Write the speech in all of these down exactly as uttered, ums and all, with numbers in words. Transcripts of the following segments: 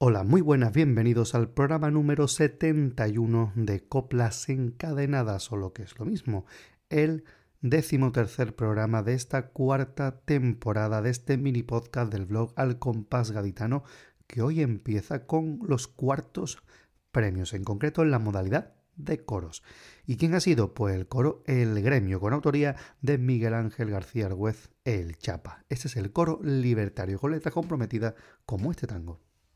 Hola, muy buenas, bienvenidos al programa número setenta y uno de Coplas Encadenadas, o lo que es lo mismo, el decimotercer programa de esta cuarta temporada de este mini podcast del blog Al Compás Gaditano, que hoy empieza con los cuartos premios, en concreto en la modalidad de coros. ¿Y quién ha sido? Pues el coro El Gremio, con autoría de Miguel Ángel García Argüez, El Chapa. Este es el coro libertario, con letras comprometidas como este tango.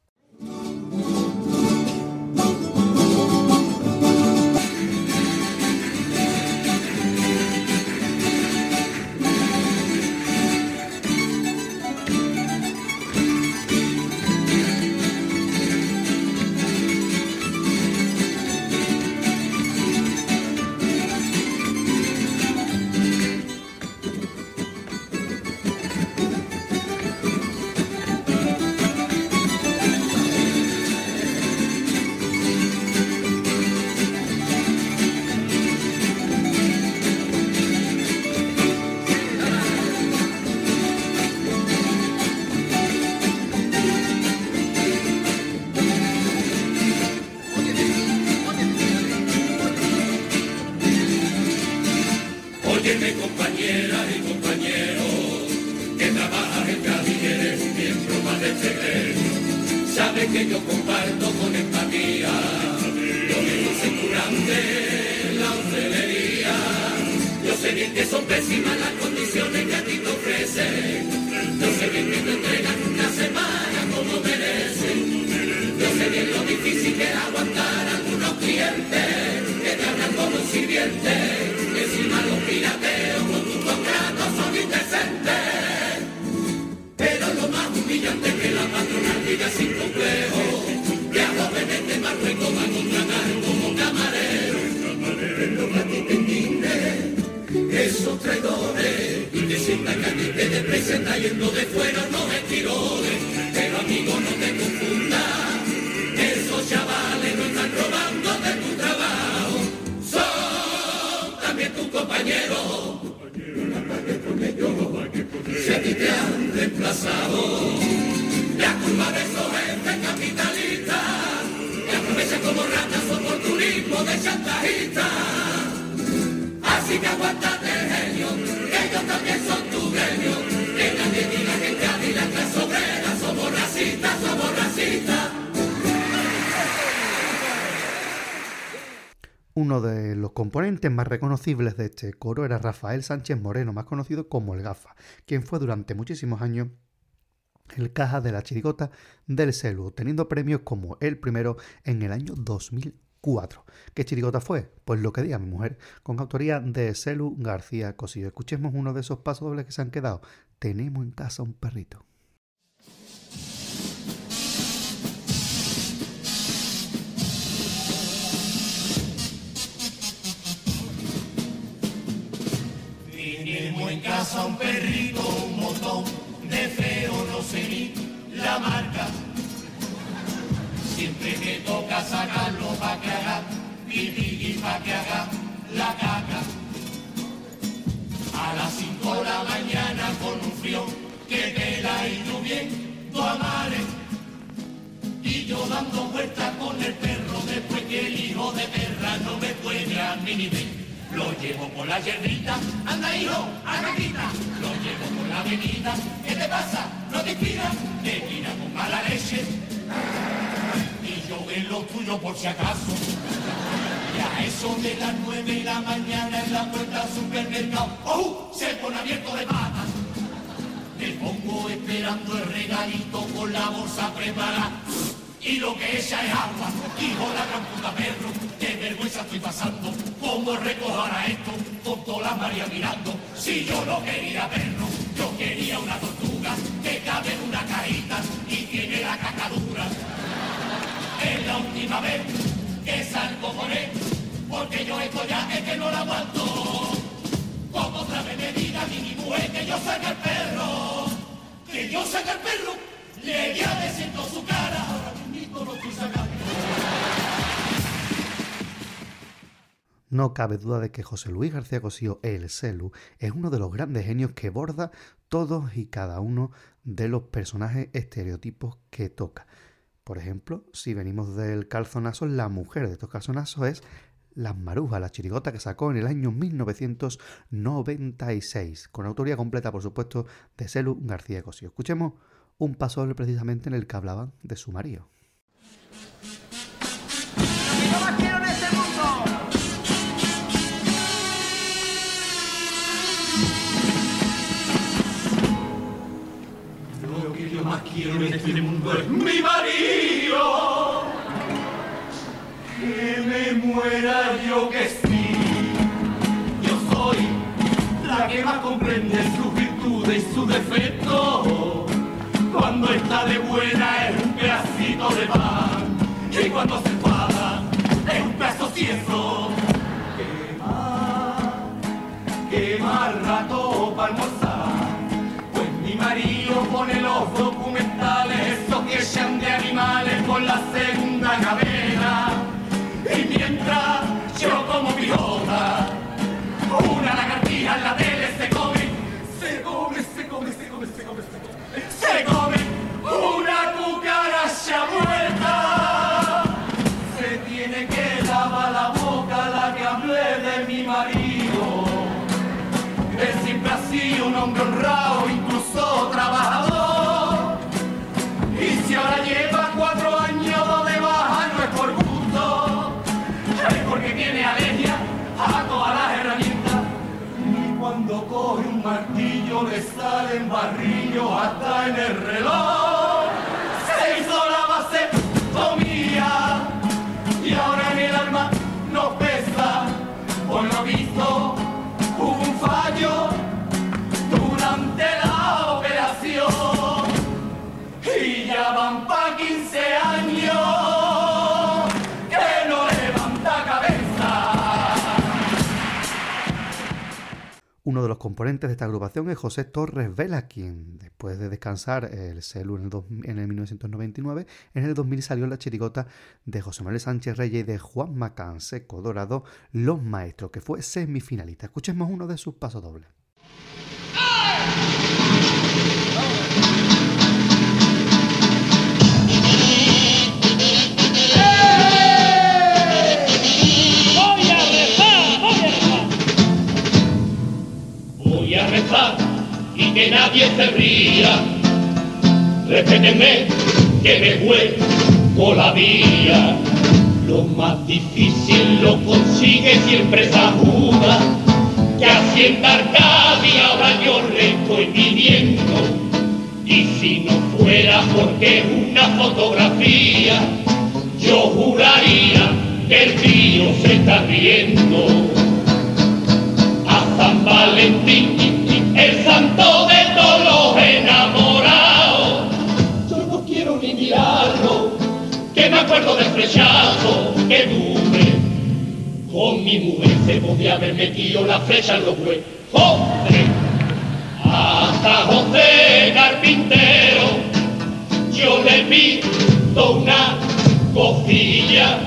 Uno de los componentes más reconocibles de este coro era Rafael Sánchez Moreno, más conocido como el Gafa, quien fue durante muchísimos años el caja de la chirigota del Celu, obteniendo premios como el primero en el año dos mil cuatro. ¿Qué chirigota fue? Pues Lo que diga mi mujer, con autoría de Celu García Cosillo. Escuchemos uno de esos pasos dobles que se han quedado. Tenemos en casa un perrito. Tenemos en casa un perrito, un montón de feo, no sé ni la marca. Siempre que toca sacarlo pa' que haga pipí y pa' que haga la caca. A las cinco de la mañana con un frío que te la ha ido bien, tu amare. Y yo dando vueltas con el perro después que el hijo de perra no me puede a mí ni ver. Lo llevo por la hierbita, anda hijo, a caquita. Lo llevo por la avenida, ¿qué te pasa? ¿No te inspira? Te tira con mala leche. Y yo en lo tuyo por si acaso. Y a eso de las nueve de la mañana en la puerta del supermercado, ¡oh! Se pone abierto de patas. Me pongo esperando el regalito con la bolsa preparada. Y lo que echa es agua, hijo de la gran puta perro, qué vergüenza estoy pasando, cómo recoger a esto, con toda la María mirando, si yo no quería perro, yo quería una tortuga, que cabe en una cajita y tiene la caca dura. Es la última vez que salgo con él, porque yo esto ya es que no lo aguanto, como otra vez me diga mi mujer que yo saque el perro, que yo saque el perro, le voy a decir con su cara, ahora mismo lo estoy sacando. No cabe duda de que José Luis García Cosillo, el Celu, es uno de los grandes genios que borda todos y cada uno de los personajes estereotipos que toca. Por ejemplo, si venimos del calzonazo, la mujer de estos calzonazos es Las Marujas, la chirigota que sacó en el año mil novecientos noventa y seis, con autoría completa, por supuesto, de Celu García Cosío. Escuchemos un paso doble precisamente en el que hablaban de su marido. ¡No más quiero en este mundo! Lo que yo más quiero en este mundo es mi marido. Que me muera yo que sí. Yo soy la que más comprende sus virtudes y sus defectos. Cuando está de buena es un pedacito de pan. Y cuando se enfada es un pedazo tieso. Que más, que más rato para almorzar. Pues mi marido pone los documentales, esos que echan de animales por la segunda cadena. Y mientras yo como pijota, una lagartija en la tele se come, se come, se come, se come, se come, se come, se come una cucaracha muerta. Se tiene que lavar la boca la que hablé de mi marido. Él siempre ha sido un hombre honrado, incluso trabajador. Y si ahora lleva cuatro años de baja no es por gusto, es porque tiene alergia a todas las herramientas. Y cuando coge un martillo le salen barrillos hasta en el reloj. Se hizo la vasectomía y ahora en el alma no pesa. Por lo visto hubo un fallo durante la operación y ya van pa' quince años que no levanta cabeza. Uno de los componentes de esta agrupación es José Torres Vela, quien después de descansar el Celu en el, dos, en el mil novecientos noventa y nueve, en el dos mil salió la chirigota de José Manuel Sánchez Reyes y de Juan Macanseco Dorado, Los Maestros, que fue semifinalista. Escuchemos uno de sus pasodobles. Voy a rezar y que nadie se ría. Respétenme que me juego la vía. Lo más difícil lo consigue siempre esa Judas, que hacienda Arcadia ahora yo le estoy pidiendo. Y si no fuera porque es una fotografía, yo juraría que el tío se está riendo. A San Valentín, el santo de todos los enamorados, yo no quiero ni mirarlo, que me acuerdo del flechazo que tuve. Con mi mujer se podía haber metido la flecha en los huevos. ¡Joder! Hasta José Carpintero yo le pido una cosilla,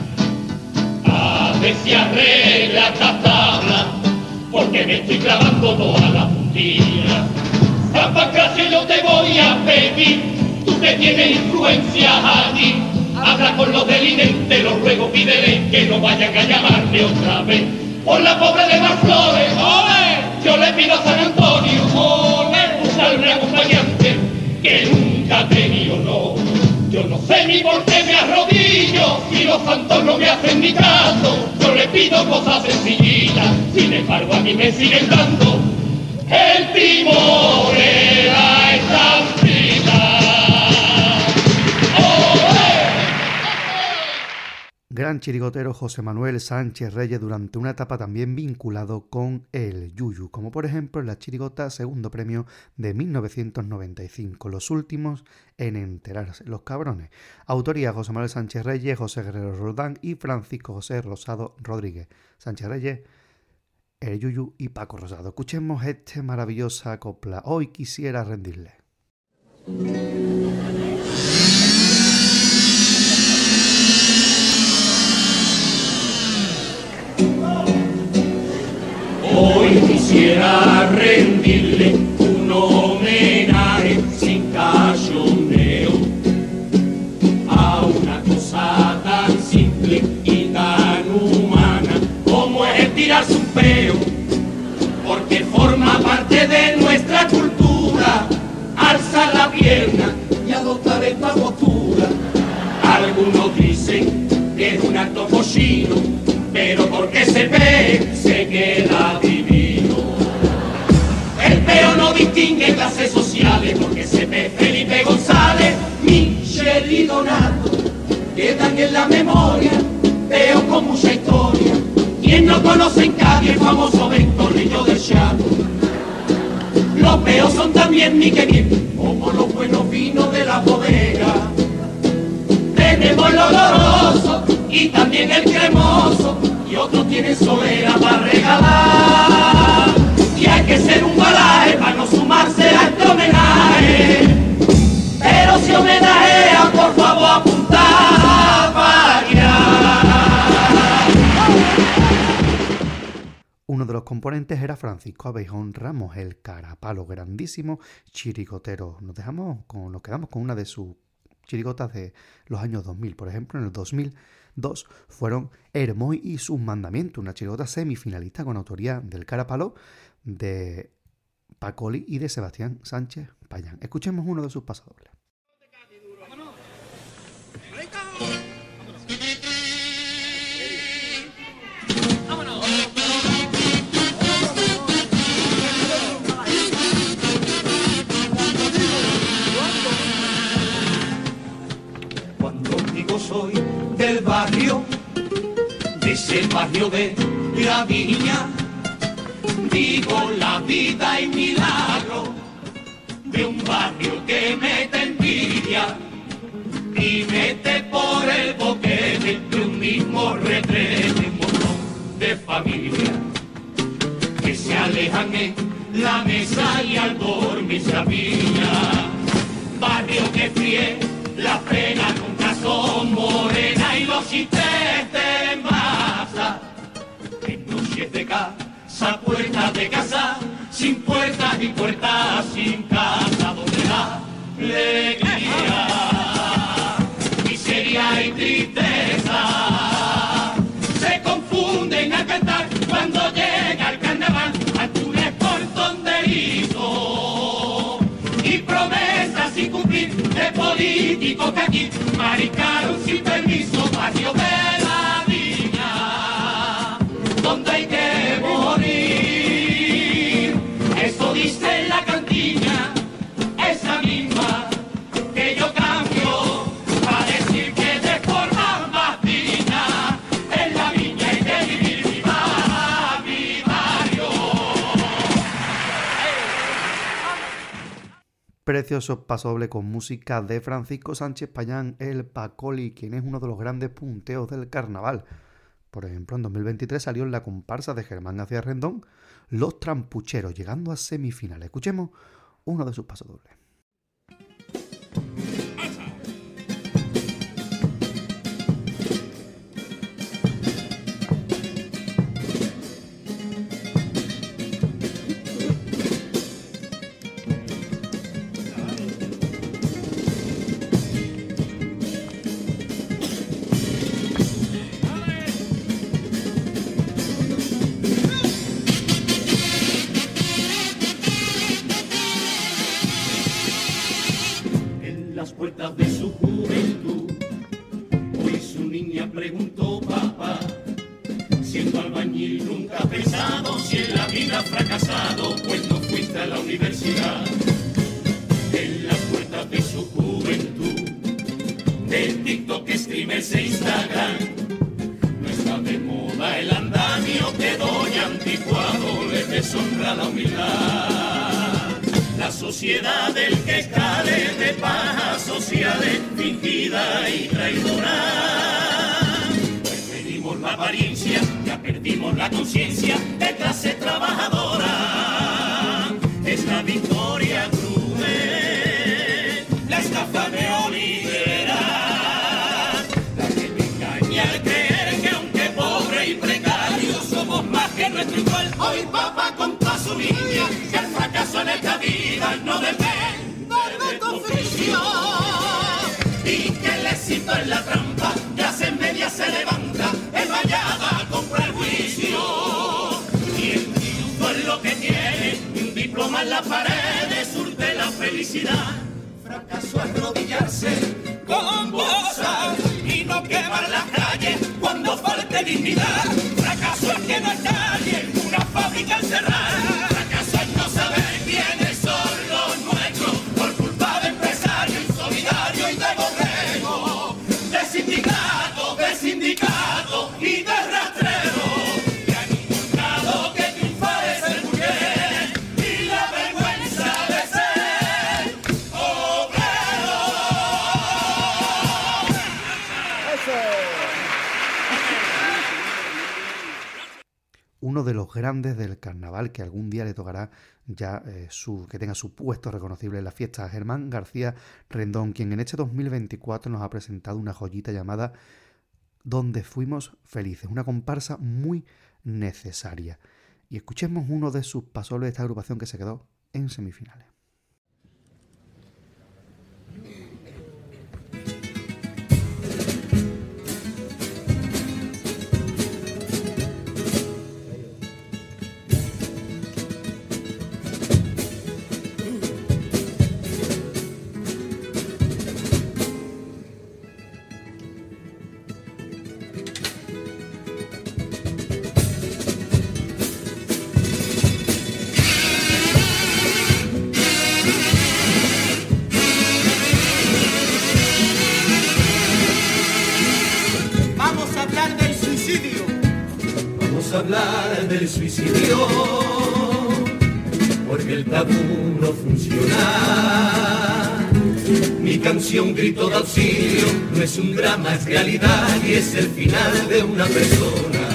a ver si arregla esta tabla, porque me estoy clavando toda la puntilla. San Pancracio, yo te voy a pedir, tú que tienes influencias allí, habla con los delincuentes, los ruego, pídele que no vayan a llamarme otra vez. Por la pobre de Marflores, ¡ole! Yo le pido a San Antonio, ¡ole! Buscarme acompañante que nunca ha tenido, no. Yo no sé ni por qué me arrodillo, si los santos no me hacen ni caso. Yo le pido cosas sencillitas, sin embargo a mí me siguen dando el timón de la estampida. Gran chirigotero José Manuel Sánchez Reyes, durante una etapa también vinculado con el yuyu, como por ejemplo en la chirigota segundo premio de mil novecientos noventa y cinco, Los últimos en enterarse, Los cabrones. Autoría José Manuel Sánchez Reyes, José Guerrero Roldán y Francisco José Rosado Rodríguez. Sánchez Reyes, el yuyu y Paco Rosado. Escuchemos esta maravillosa copla. Hoy quisiera rendirle. Hoy quisiera rendirle un homenaje sin cachondeo peo, porque forma parte de nuestra cultura. Alza la pierna y adoptar esta postura. Algunos dicen que es un acto cochino, pero porque se ve, se queda divino. El peo no distingue clases sociales, porque se ve Felipe González, Michel y Donato, quedan en la memoria, peo con mucha historia. Quien no conoce en Cádiz el famoso Ventorrillo del Chato. Los peos son también mi que bien, como los buenos vinos de la bodega. Tenemos el oloroso y también el cremoso, y otros tienen solera para regalar. Y hay que ser un balaje para no sumarse a este homenaje. Pero si homenajea, por favor apuntar para allá. Uno de los componentes era Francisco Abejón Ramos, el carapalo, grandísimo chirigotero. Nos dejamos con, nos quedamos con una de sus chirigotas de los años dos mil. Por ejemplo, en el dos mil dos fueron Hermoy y sus mandamientos, una chirigota semifinalista con autoría del carapalo, de Pacoli y de Sebastián Sánchez Payán. Escuchemos uno de sus pasadobles. Cuando digo soy del barrio, de ese barrio de la Viña, digo la vida y milagro de un barrio que mete envidia y mete por el boquete de un mismo retrete un montón de familias que se alejan en la mesa y al dormir se apiña. Barrio que fríe la pena nunca son morena y los chistes de masa en noches de casa, puertas de casa, sin puertas y puertas sin casa, donde la alegría, miseria y tristeza se confunden al cantar cuando llega el carnaval. Antunes por tonterizo y promesas sin cumplir de políticos que aquí maricaron sin permiso. Barrio de la Viña, donde hay que morir, eso dice la cantiña, esa misma que yo cambio para decir que de forma más digna en la Viña hay que vivir. Viva mi barrio. Precioso pasoble con música de Francisco Sánchez Payán, el Pacoli, quien es uno de los grandes punteos del carnaval. Por ejemplo, en dos mil veintitrés salió en la comparsa de Germán García Rendón, Los Trampucheros, llegando a semifinales. Escuchemos uno de sus pasodobles. Puertas de su juventud, hoy su niña preguntó: papá, siendo albañil nunca ha pensado si en la vida ha fracasado, pues no fuiste a la universidad. En las puertas de su juventud, del TikTok, streamers e Instagram, no está de moda el andamio que doy anticuado, le deshonra la humildad. La sociedad del que cae de pajas sociales fingida y traidora. Preferimos la apariencia, ya perdimos la conciencia de clase trabajadora. Es la victoria cruel, la estafa neoliberal, la que me engaña al creer que aunque pobre y precario somos más que nuestro igual. Hoy papá contó a su niña que el fracaso en esta vida no depende de tu oficio y que el éxito es la trampa, clase media se levanta, el vallada compra el juicio. en las paredes surte la felicidad. Fracaso arrodillarse con bolsa y no quemar las calles cuando falte dignidad. Fracaso es que no hay calle en una fábrica encerrada. Fracaso es no saber quiénes son los nuestros por culpa de empresarios insolidarios y de borregos, de sindicatos, de sindicatos y de rastreros que han inculcado que triunfar es ser mujer y la vergüenza de ser obrero. Uno de los grandes del carnaval que algún día le tocará ya eh, su, que tenga su puesto reconocible en la fiesta, Germán García Rendón, quien en este dos mil veinticuatro nos ha presentado una joyita llamada Donde fuimos felices, una comparsa muy necesaria. Y escuchemos uno de sus pasoles de esta agrupación que se quedó en semifinales. Hablar del suicidio, porque el tabú no funciona. Mi canción grito de auxilio no es un drama, es realidad y es el final de una persona.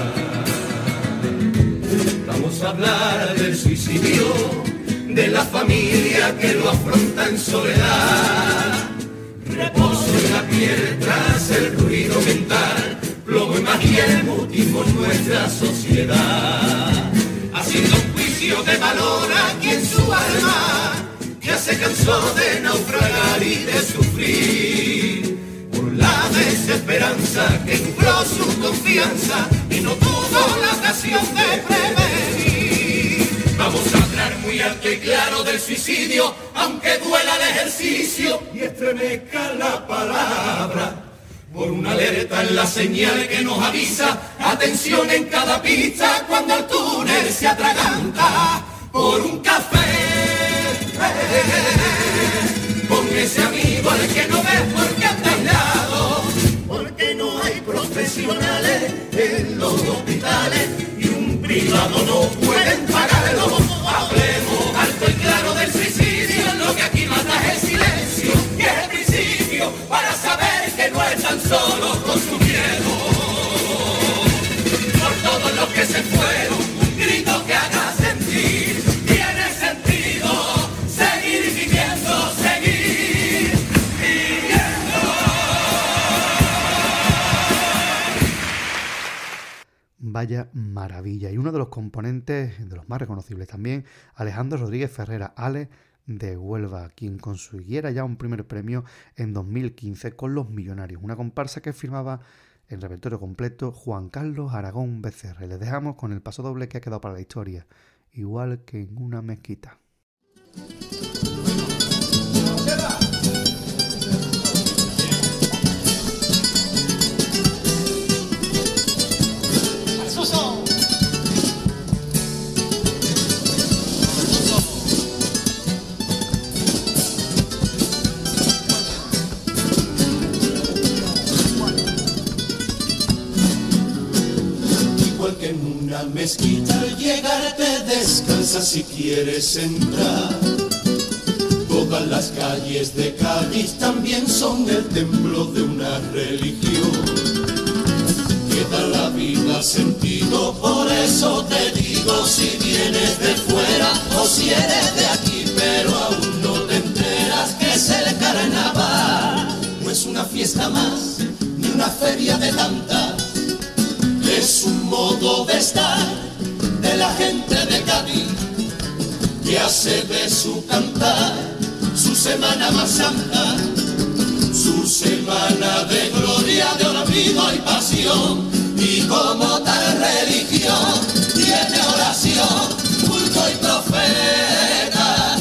Vamos a hablar del suicidio, de la familia que lo afronta en soledad. Reposo en la piel tras el ruido mental, plomo y magia el mutismo en nuestra sociedad, haciendo un juicio de valor a quien su alma ya se cansó de naufragar y de sufrir por la desesperanza que nubló su confianza y no tuvo la ocasión de prevenir. Vamos a hablar muy alto y claro del suicidio, aunque duela el ejercicio y estremezca la palabra. Por una alerta en la señal que nos avisa, atención en cada pista cuando el túnel se atraganta. Por un café, con ese amigo al que no ves porque anda aislado, porque no hay profesionales en los hospitales y un privado no pueden pagarlo. Hablemos alto y claro del suicidio, lo que aquí mata es el silencio, que es el principio para saber que no están solos con su miedo. Por todos los que se fueron, un grito que haga sentir, tiene sentido seguir viviendo, seguir viviendo. Vaya maravilla. Y uno de los componentes, de los más reconocibles también, Alejandro Rodríguez Ferrera, Ale de Huelva, quien consiguiera ya un primer premio en dos mil quince con Los Millonarios, una comparsa que firmaba el repertorio completo Juan Carlos Aragón Becerra. Les dejamos con el paso doble que ha quedado para la historia, igual que en una mezquita. En una mezquita al llegar te descansas si quieres entrar. Todas las calles de Cádiz también son el templo de una religión que da la vida sentido. Por eso te digo, si vienes de fuera o si eres de aquí pero aún no te enteras que es el carnaval. No es una fiesta más ni una feria de tantas, es un modo de estar de la gente de Cádiz que hace de su cantar su semana más santa, su semana de gloria, de olvido y pasión. Y como tal religión tiene oración, culto y profeta.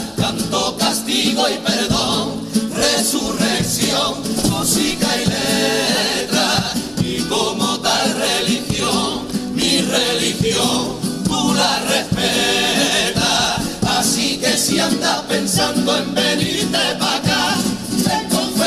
pensando en venirte pa' acá, he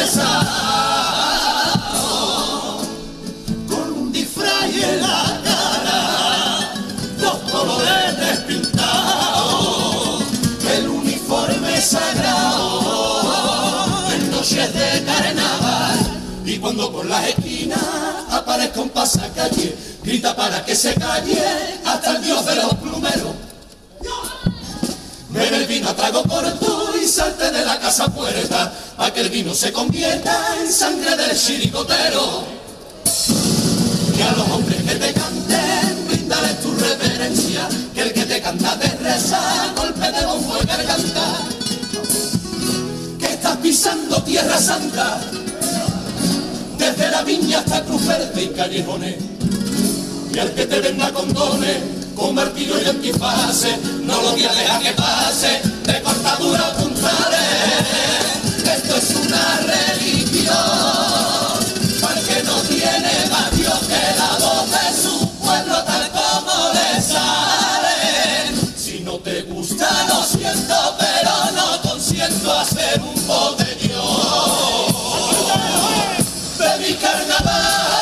confesado, con un disfraz y en la cara, dos colores despintados, el uniforme sagrado, en noches de carnaval, y cuando por las esquinas aparezca un pasacalle, grita para que se calle hasta el dios de los plumeros. Bebe el vino a trago corto y salte de la casa puerta, pa' que el vino se convierta en sangre del chiricotero. Y a los hombres que te canten, bríndales tu reverencia, que el que te canta te reza, golpe de bombo y garganta, que estás pisando tierra santa, desde la viña hasta Cruz Verde y callejones. Y al que te venda condones, con martillo y antifaces, no lo voy a dejar que pase, de cortadura puntales. Esto es una religión, para el que no tiene más Dios que la voz de su pueblo tal como le sale. Si no te gusta lo siento, pero no consiento hacer un botellón de mi carnaval.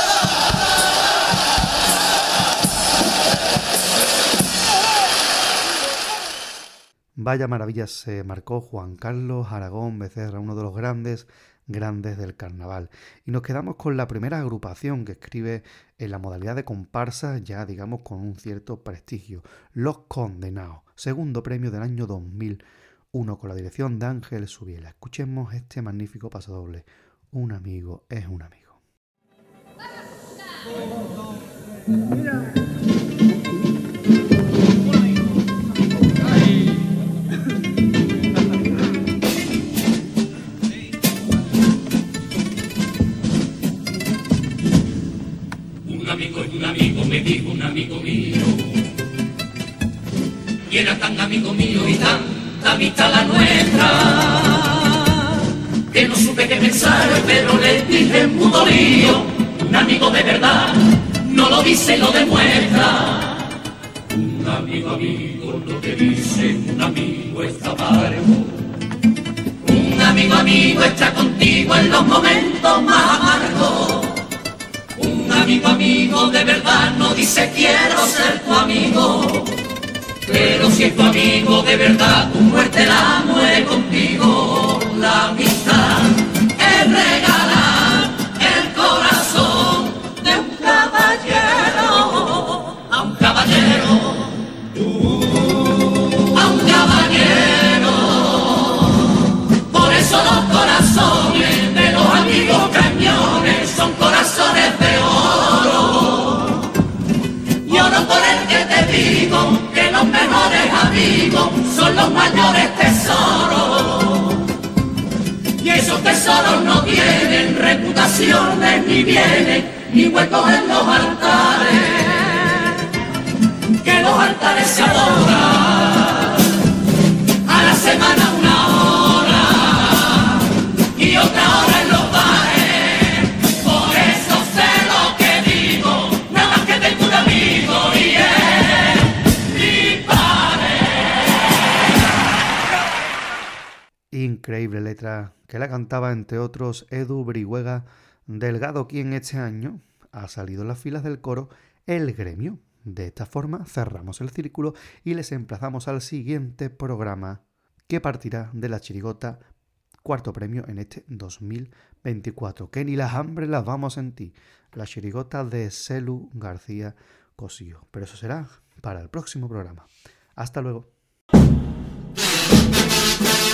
Vaya maravillas se marcó Juan Carlos Aragón Becerra, uno de los grandes, grandes del carnaval. Y nos quedamos con la primera agrupación que escribe en la modalidad de comparsa, ya digamos con un cierto prestigio, Los Condenados, segundo premio del año dos mil uno con la dirección de Ángel Subiela. Escuchemos este magnífico pasodoble, Un amigo es un amigo. Mira. Un amigo es un amigo, me dijo un amigo mío, y era tan amigo mío y tanta amistad la nuestra, que no supe qué pensar, pero le dije en mudo lío, un amigo de verdad, no lo dice y lo demuestra. Un amigo, amigo, lo que dice un amigo está parejo. Un amigo, amigo está contigo en los momentos más amargos. Un amigo, amigo de verdad no dice quiero ser tu amigo, pero si es tu amigo de verdad, tu muerte la muere contigo. La amistad es regalar el corazón de un caballero a un caballero, a un caballero. Por eso los corazones de los amigos cañones son corazones de oro. Y oro por el que te digo que los mejores amigos son los mayores tesoros. Y esos tesoros no tienen reputaciones, ni bienes, ni huecos en los altares, que los altares se adoran a la semana una hora y otra hora en los bares. Por eso sé lo que digo, nada más que tengo un amigo y es mi padre. Increíble letra que la cantaba entre otros Edu Brihuega Delgado, quien este año ha salido en las filas del coro El Gremio. De esta forma cerramos el círculo y les emplazamos al siguiente programa que partirá de la chirigota, cuarto premio en este dos mil veinticuatro, que ni las hambres las vamos a sentir, la chirigota de Celu García Cosío. Pero eso será para el próximo programa. Hasta luego.